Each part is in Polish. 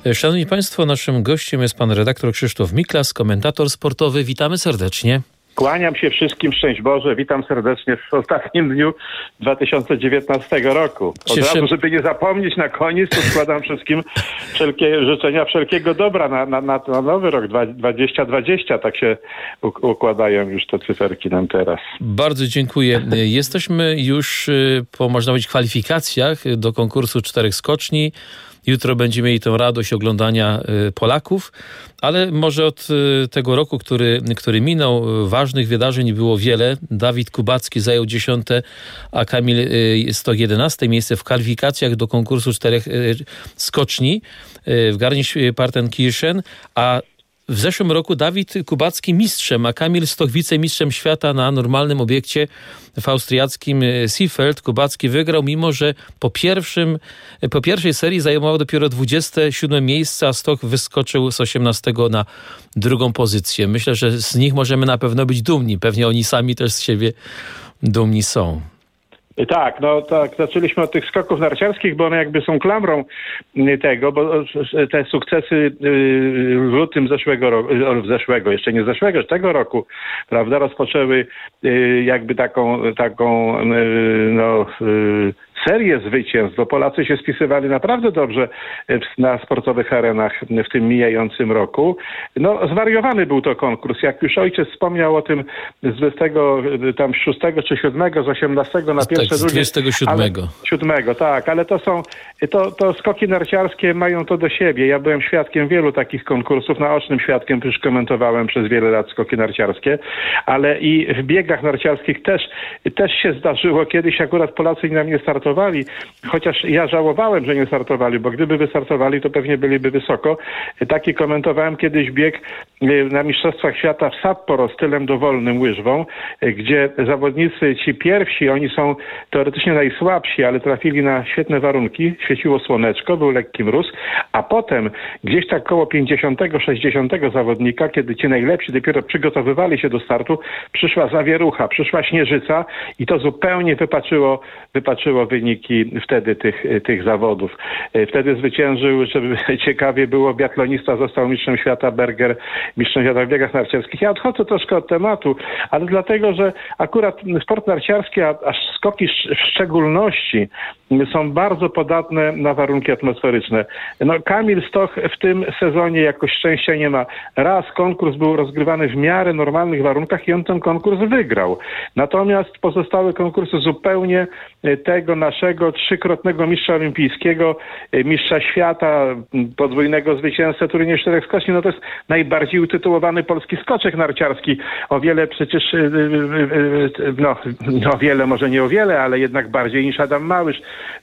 Szanowni Państwo, naszym gościem jest pan redaktor Krzysztof Miklas, komentator sportowy. Witamy serdecznie. Kłaniam się wszystkim, szczęść Boże, witam serdecznie w ostatnim dniu 2019 roku. Od razu, żeby nie zapomnieć na koniec, to składam wszystkim wszelkie życzenia, wszelkiego dobra na nowy rok 2020. Tak się układają już te cyferki nam teraz. Bardzo dziękuję. Jesteśmy już po, można powiedzieć, kwalifikacjach do konkursu 4 skoczni. Jutro będziemy mieli tę radość oglądania Polaków, ale może od tego roku, który minął, ważnych wydarzeń było wiele. Dawid Kubacki zajął 10., a Kamil Stoch 11. miejsce w kwalifikacjach do konkursu 4 skoczni w Garmisch-Partenkirchen, a w zeszłym roku Dawid Kubacki mistrzem, a Kamil Stoch wicemistrzem świata na normalnym obiekcie w austriackim Seefeld. Kubacki wygrał, mimo że po pierwszej serii zajmował dopiero 27 miejsce, a Stoch wyskoczył z 18 na drugą pozycję. Myślę, że z nich możemy na pewno być dumni. Pewnie oni sami też z siebie dumni są. Tak, zaczęliśmy od tych skoków narciarskich, bo one jakby są klamrą tego, bo te sukcesy w lutym tego roku, prawda, rozpoczęły jakby taką serię zwycięstw, bo Polacy się spisywali naprawdę dobrze na sportowych arenach w tym mijającym roku. Zwariowany był to konkurs. Jak już ojciec wspomniał o tym z 26 czy 7, z 18 na pierwsze, z 27. 7, tak, ale to skoki narciarskie mają to do siebie. Ja byłem świadkiem wielu takich konkursów, naocznym świadkiem, już komentowałem przez wiele lat skoki narciarskie, ale i w biegach narciarskich też się zdarzyło. Kiedyś akurat Polacy nam nie startowali, chociaż ja żałowałem, że nie startowali, bo gdyby wystartowali, to pewnie byliby wysoko. Taki komentowałem kiedyś bieg na Mistrzostwach Świata w Sapporo stylem dowolnym łyżwą, gdzie zawodnicy ci pierwsi, oni są teoretycznie najsłabsi, ale trafili na świetne warunki, świeciło słoneczko, był lekki mróz, a potem gdzieś tak koło 50-60 zawodnika, kiedy ci najlepsi dopiero przygotowywali się do startu, przyszła zawierucha, przyszła śnieżyca i to zupełnie wypaczyło wyniki wtedy tych zawodów. Wtedy zwyciężył, żeby ciekawie było, biatlonista został mistrzem świata, Berger mistrzem świata w biegach narciarskich. Ja odchodzę troszkę od tematu, ale dlatego, że akurat sport narciarski, a skoki w szczególności są bardzo podatne na warunki atmosferyczne. Kamil Stoch w tym sezonie jakoś szczęścia nie ma. Raz konkurs był rozgrywany w miarę normalnych warunkach i on ten konkurs wygrał. Natomiast pozostałe konkursy zupełnie tego naszego 3-krotnego mistrza olimpijskiego, mistrza świata, podwójnego zwycięzcę turnieju 4 skoczni, to jest najbardziej utytułowany polski skoczek narciarski. O wiele przecież, o wiele, może nie o wiele, ale jednak bardziej niż Adam Małysz,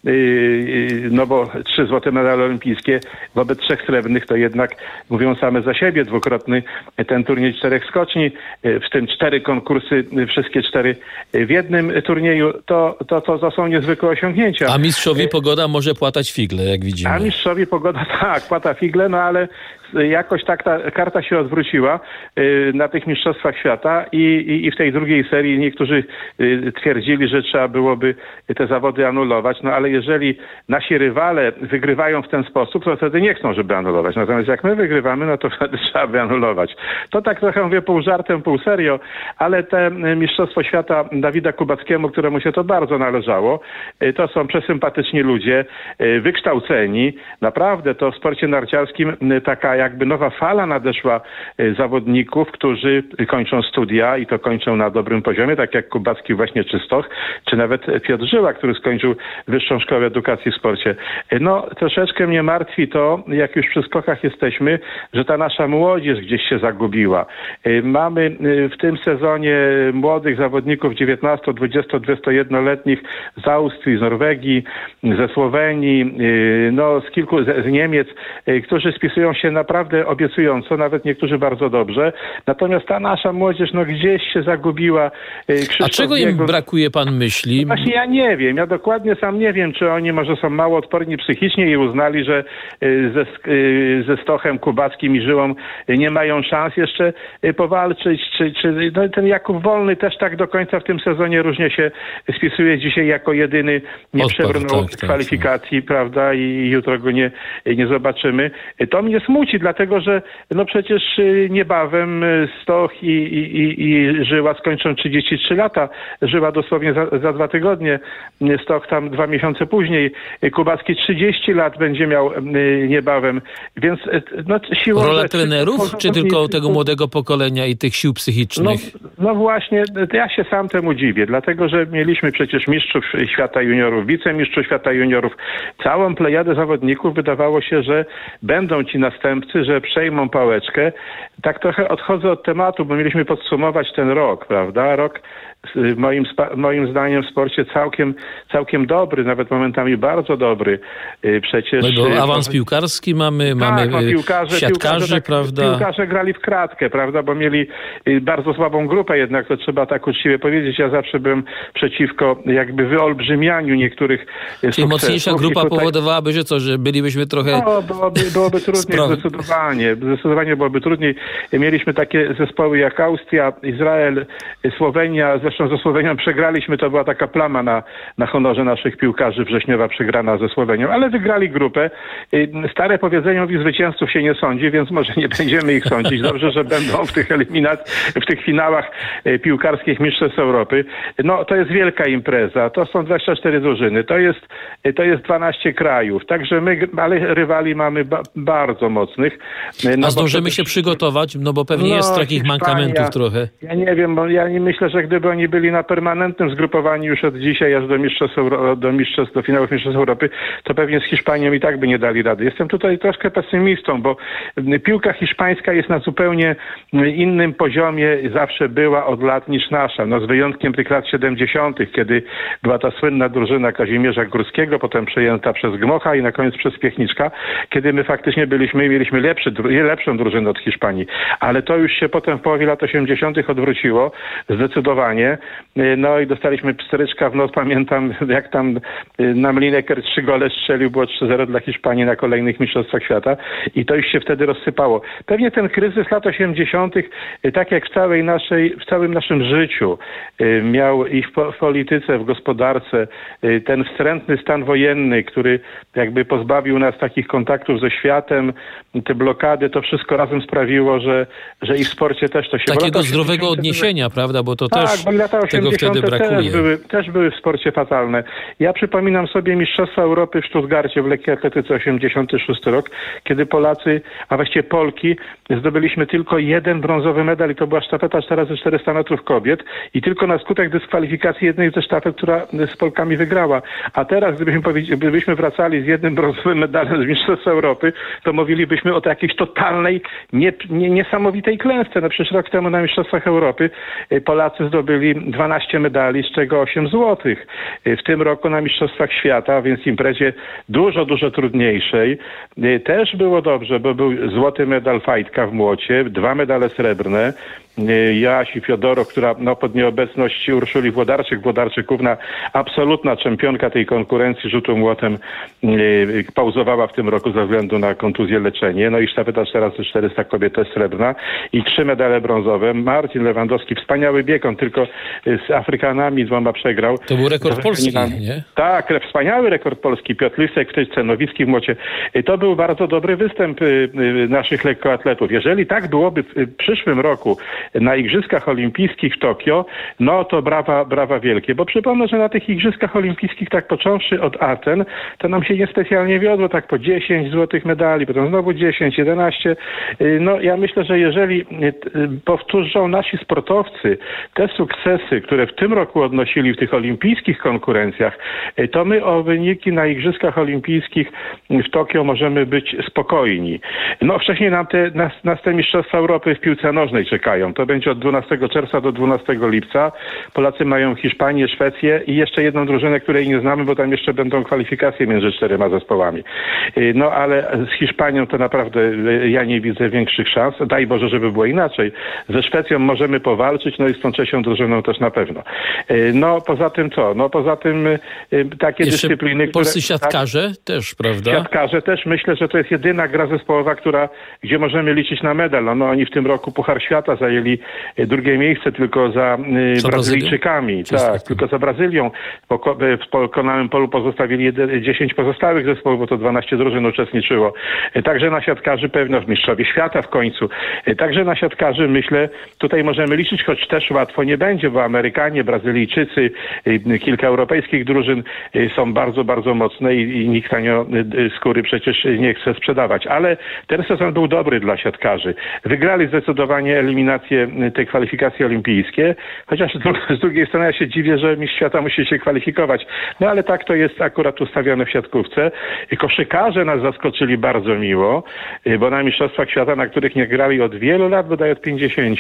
bo 3 złote medale olimpijskie wobec 3 srebrnych to jednak mówią same za siebie. Dwukrotny ten turniej 4 skoczni, w tym 4 konkursy, wszystkie 4 w jednym turnieju, to są niezwykłe osiągnięcia. A mistrzowi pogoda może płatać figle, jak widzimy. A mistrzowi pogoda, tak, płata figle, ale jakoś tak ta karta się odwróciła na tych mistrzostwach świata i w tej drugiej serii niektórzy twierdzili, że trzeba byłoby te zawody anulować, ale jeżeli nasi rywale wygrywają w ten sposób, to wtedy nie chcą, żeby anulować. Natomiast jak my wygrywamy, to wtedy trzeba by anulować. To tak trochę mówię pół żartem, pół serio, ale te mistrzostwo świata Dawida Kubackiemu, któremu się to bardzo należało, to są przesympatyczni ludzie, wykształceni. Naprawdę to w sporcie narciarskim taka jakby nowa fala nadeszła zawodników, którzy kończą studia i to kończą na dobrym poziomie, tak jak Kubacki właśnie czy Stoch, czy nawet Piotr Żyła, który skończył Wyższą Szkołę Edukacji w Sporcie. Troszeczkę mnie martwi to, jak już przy skokach jesteśmy, że ta nasza młodzież gdzieś się zagubiła. Mamy w tym sezonie młodych zawodników 19, 20, 21-letnich z Austrii, z Norwegii, ze Słowenii, z kilku, z Niemiec, którzy spisują się naprawdę naprawdę obiecująco, nawet niektórzy bardzo dobrze. Natomiast ta nasza młodzież gdzieś się zagubiła. A czego im brakuje, pan myśli? Właśnie ja nie wiem. Ja dokładnie sam nie wiem, czy oni może są mało odporni psychicznie i uznali, że ze Stochem Kubackim i Żyłą nie mają szans jeszcze powalczyć. Czy ten Jakub Wolny też tak do końca w tym sezonie różnie się spisuje. Dzisiaj jako jedyny nie przebrnął kwalifikacji, prawda? I jutro go nie zobaczymy. To mnie smuci, dlatego że przecież niebawem Stoch i Żyła skończą 33 lata. Żyła dosłownie za 2 tygodnie. Stoch tam 2 miesiące później. Kubacki 30 lat będzie miał niebawem. Więc siłą rola trenerów, czy tylko tego młodego pokolenia i tych sił psychicznych? No właśnie, ja się sam temu dziwię, dlatego że mieliśmy przecież mistrzów świata juniorów, wicemistrzów świata juniorów, całą plejadę zawodników. Wydawało się, że będą ci następcy, że przejmą pałeczkę. Tak trochę odchodzę od tematu, bo mieliśmy podsumować ten rok, prawda? Rok moim zdaniem w sporcie całkiem dobry, nawet momentami bardzo dobry. Przecież awans piłkarski mamy siatkarzy, prawda? Piłkarze grali w kratkę, prawda, bo mieli bardzo słabą grupę, jednak to trzeba tak uczciwie powiedzieć. Ja zawsze byłem przeciwko jakby wyolbrzymianiu niektórych sukcesów. Czyli mocniejsza grupa powodowałaby, że bylibyśmy trochę... byłoby trudniej, zdecydowanie byłoby trudniej. Mieliśmy takie zespoły jak Austria, Izrael, Słowenia. Zresztą ze Słowenią przegraliśmy, to była taka plama na honorze naszych piłkarzy, wrześniowa przegrana ze Słowenią, ale wygrali grupę. Stare powiedzenie mówi, zwycięzców się nie sądzi, więc może nie będziemy ich sądzić. Dobrze, że będą w tych finałach piłkarskich Mistrzostw Europy. To jest wielka impreza, to są 24 drużyny, to jest 12 krajów, także ale rywali mamy bardzo mocnych. A zdążymy się przygotować, bo pewnie jest takich mankamentów trochę. Ja nie wiem, bo ja nie myślę, że gdyby oni byli na permanentnym zgrupowaniu już od dzisiaj aż do finałów Mistrzostw Europy, to pewnie z Hiszpanią i tak by nie dali rady. Jestem tutaj troszkę pesymistą, bo piłka hiszpańska jest na zupełnie innym poziomie, zawsze była od lat niż nasza. Z wyjątkiem tych lat 70., kiedy była ta słynna drużyna Kazimierza Górskiego, potem przejęta przez Gmocha i na koniec przez Piechniczka, kiedy my faktycznie mieliśmy lepszą drużynę od Hiszpanii. Ale to już się potem w połowie lat 80. odwróciło, zdecydowanie. I dostaliśmy pstryczka w nos. Pamiętam, jak tam nam Lineker 3 gole strzelił, było 3-0 dla Hiszpanii na kolejnych mistrzostwach świata i to już się wtedy rozsypało. Pewnie ten kryzys lat 80., tak jak w całym naszym życiu, miał i w polityce, w gospodarce, ten wstrętny stan wojenny, który jakby pozbawił nas takich kontaktów ze światem, te blokady, to wszystko razem sprawiło, że i w sporcie też to się... Takiego zdrowego odniesienia, prawda? Bo to też bo lata 80. też były w sporcie fatalne. Ja przypominam sobie Mistrzostwa Europy w Stuttgarcie w lekkiej atletyce 86 rok, kiedy Polacy, a właściwie Polki, zdobyliśmy tylko 1 brązowy medal i to była sztafeta 400 metrów kobiet i tylko na skutek dyskwalifikacji jednej ze sztafet, która z Polkami wygrała. A teraz, gdybyśmy wracali z 1 brązowym medalem z Mistrzostwa Europy, to mówilibyśmy o jakiejś totalnej, niesamowitej klęsce. Przecież rok temu na Mistrzostwach Europy Polacy zdobyli 12 medali, z czego 8 złotych. W tym roku na Mistrzostwach Świata, więc imprezie dużo, dużo trudniejszej. Też było dobrze, bo był złoty medal Fajtka w młocie, 2 medale srebrne. Joasi Fiodorow, która pod nieobecność Urszuli Włodarczykówna, absolutna czempionka tej konkurencji rzutu młotem, pauzowała w tym roku ze względu na kontuzję leczenie. I sztafeta 4x400 kobiet też srebrna i 3 medale brązowe. Marcin Lewandowski, wspaniały bieg, on tylko z Afrykanami 2 przegrał. To był rekord polski, nie? Tak, wspaniały rekord polski. Piotr Lisek w tyczce, Nowicki w młocie. To był bardzo dobry występ naszych lekkoatletów. Jeżeli tak byłoby w przyszłym roku na Igrzyskach Olimpijskich w Tokio, to brawa wielkie. Bo przypomnę, że na tych Igrzyskach Olimpijskich, tak począwszy od Aten, to nam się niespecjalnie wiodło, tak po 10 złotych medali, potem znowu 10, 11. Ja myślę, że jeżeli powtórzą nasi sportowcy te sukcesy, które w tym roku odnosili w tych olimpijskich konkurencjach, to my o wyniki na Igrzyskach Olimpijskich w Tokio możemy być spokojni. Wcześniej nas te Mistrzostwa Europy w piłce nożnej czekają. Rosją. To będzie od 12 czerwca do 12 lipca. Polacy mają Hiszpanię, Szwecję i jeszcze jedną drużynę, której nie znamy, bo tam jeszcze będą kwalifikacje między 4 zespołami. No ale z Hiszpanią to naprawdę ja nie widzę większych szans. Daj Boże, żeby było inaczej. Ze Szwecją możemy powalczyć, no i z tą trzecią drużyną też na pewno. No poza tym co? No poza tym takie jeszcze dyscypliny, które... polscy siatkarze też, prawda? Siatkarze też. Myślę, że to jest jedyna gra zespołowa, gdzie możemy liczyć na medal. No oni w tym roku Puchar Świata zajęli drugie miejsce tylko za Brazylijczykami. Tak, tylko za Brazylią. W pokonanym polu pozostawili 10 pozostałych zespołów, bo to 12 drużyn uczestniczyło. Także na siatkarzy pewno w Mistrzowie Świata w końcu. Także na siatkarzy myślę, tutaj możemy liczyć, choć też łatwo nie będzie, bo Amerykanie, Brazylijczycy, kilka europejskich drużyn są bardzo, bardzo mocne i nikt tanio skóry przecież nie chce sprzedawać. Ale ten sezon był dobry dla siatkarzy. Wygrali zdecydowanie eliminację tej kwalifikacji olimpijskie, chociaż z drugiej strony ja się dziwię, że mistrz świata musi się kwalifikować. No ale tak to jest akurat ustawione w siatkówce. Koszykarze nas zaskoczyli bardzo miło, bo na mistrzostwach świata, na których nie grali od wielu lat, bodaj od 50,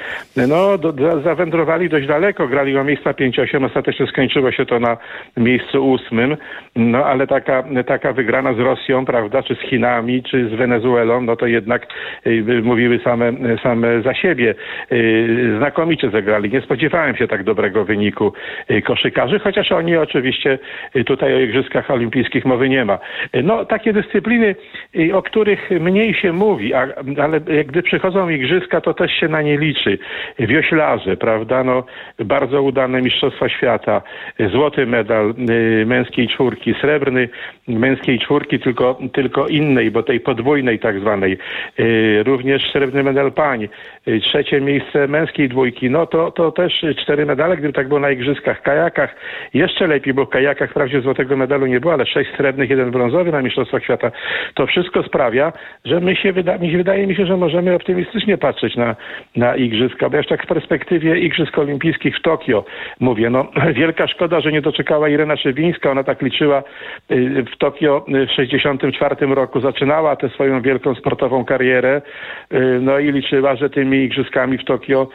no zawędrowali dość daleko, grali o miejsca 5-8, ostatecznie skończyło się to na miejscu 8, no ale taka wygrana z Rosją, prawda, czy z Chinami, czy z Wenezuelą, no to jednak mówiły same za siebie. Znakomicie zagrali. Nie spodziewałem się tak dobrego wyniku koszykarzy, chociaż oni oczywiście tutaj o Igrzyskach Olimpijskich mowy nie ma. No takie dyscypliny, o których mniej się mówi, ale gdy przychodzą Igrzyska, to też się na nie liczy. Wioślarze, prawda, no bardzo udane Mistrzostwa Świata, złoty medal męskiej czwórki, srebrny męskiej czwórki, tylko innej, bo tej podwójnej tak zwanej. Również srebrny medal pań, trzecie miejsce męskiej dwójki, no to też 4 medale, gdyby tak było na Igrzyskach. Kajakach jeszcze lepiej, bo w kajakach wprawdzie złotego medalu nie było, ale 6 srebrnych, 1 brązowy na Mistrzostwach Świata. To wszystko sprawia, że wydaje mi się, że możemy optymistycznie patrzeć na Igrzyska, bo jeszcze tak w perspektywie Igrzysk Olimpijskich w Tokio mówię, no wielka szkoda, że nie doczekała Irena Szewińska, ona tak liczyła w Tokio w 1964 roku, zaczynała tę swoją wielką sportową karierę, no i liczyła, że tymi Igrzyskami w Tokio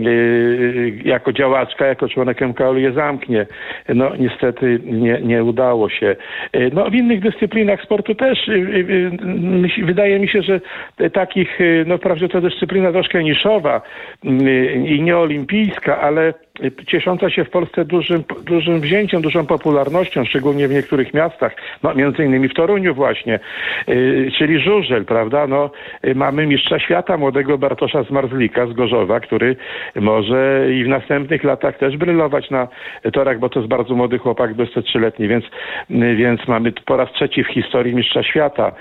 jako działaczka, jako członek MKOL je zamknie. No niestety nie udało się. No w innych dyscyplinach sportu też wydaje mi się, że takich, no wprawdzie to dyscyplina troszkę niszowa i nieolimpijska, ale ciesząca się w Polsce dużym wzięciem, dużą popularnością, szczególnie w niektórych miastach, no między innymi w Toruniu właśnie, czyli żużel, prawda? No mamy mistrza świata, młodego Bartosza Zmarzlika z Gorzowa, który może i w następnych latach też brylować na torach, bo to jest bardzo młody chłopak, 23-letni, więc mamy po raz trzeci w historii mistrza świata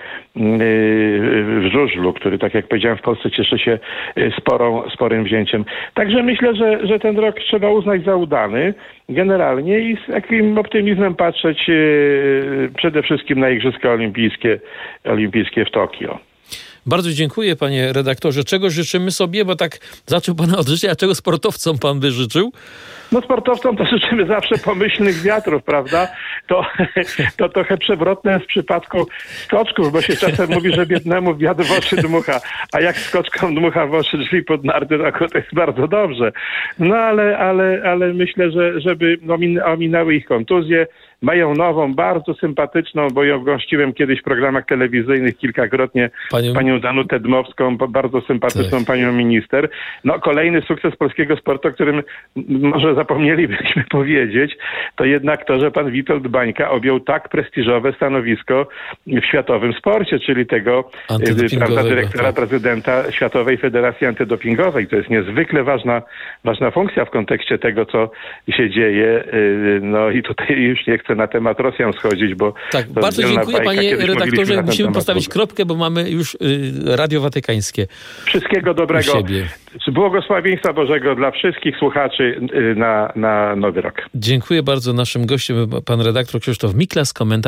w żużlu, który, tak jak powiedziałem, w Polsce cieszy się sporym wzięciem. Także myślę, że ten rok trzeba uznać za udany generalnie i z jakim optymizmem patrzeć przede wszystkim na Igrzyska Olimpijskie w Tokio. Bardzo dziękuję, panie redaktorze. Czego życzymy sobie? Bo tak zaczął pan od życzenia, a czego sportowcom pan by życzył? No sportowcom to życzymy zawsze pomyślnych wiatrów, prawda? To trochę przewrotne jest w przypadku skoczków, bo się czasem mówi, że biednemu wiatr w oczy dmucha, a jak skoczkom dmucha w oczy drzwi pod narty, to jest bardzo dobrze. No ale myślę, żeby ominęły ich kontuzje. Mają nową, bardzo sympatyczną, bo ją gościłem kiedyś w programach telewizyjnych kilkakrotnie, panią Danutę Dmowską, bardzo sympatyczną panią minister. No kolejny sukces polskiego sportu, o którym może zapomnielibyśmy powiedzieć, to jednak to, że pan Witold Bańka objął tak prestiżowe stanowisko w światowym sporcie, czyli tego dyrektora, prezydenta Światowej Federacji Antydopingowej. To jest niezwykle ważna funkcja w kontekście tego, co się dzieje. No i tutaj już nie chcę na temat Rosjan schodzić, bo... Tak, bardzo dziękuję, panie redaktorze. Musimy postawić kropkę, bo mamy już Radio Watykańskie. Wszystkiego dobrego. Błogosławieństwa Bożego dla wszystkich słuchaczy na Nowy Rok. Dziękuję bardzo. Naszym gościem pan redaktor Krzysztof Miklas, komentarz